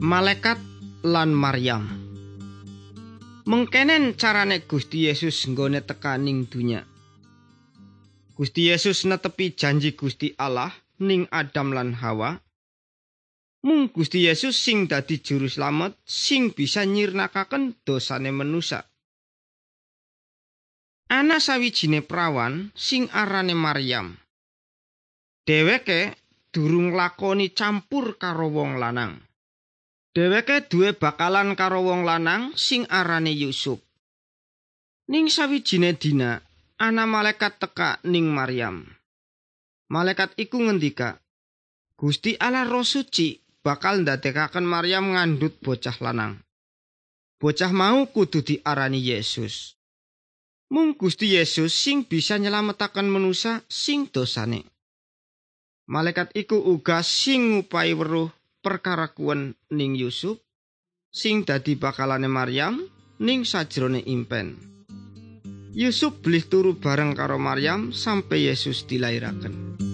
Malaikat lan Maryam. Mengkenen carane Gusti Yesus nggone tekaning dunya. Gusti Yesus netepi janji Gusti Allah ning Adam lan Hawa. Mung Gusti Yesus sing dadi juru slamet sing bisa nyirnakaken dosane manusa. Ana sawijine prawan sing arane Maryam. Dheweke durung lakoni campur karo wong lanang. Dheweke duwe bakalan karo wong lanang sing arane Yusuf. Ning sawijine dina, ana malaikat teka ning Maryam. Malaikat iku ngendika, Gusti Allah Roh Suci bakal ndadekaken Maryam ngandhut bocah lanang. Bocah mau kudu diarani Yesus. Mung Gusti Yesus sing bisa nyelametaken manusa sing dosane. Malaikat iku uga sing ngupahi weruh perkara kuwen ning Yusuf sing dadi bakalane Maryam ning sajrone impen. Yusuf blih turu bareng karo Maryam sampai Yesus dilairaken.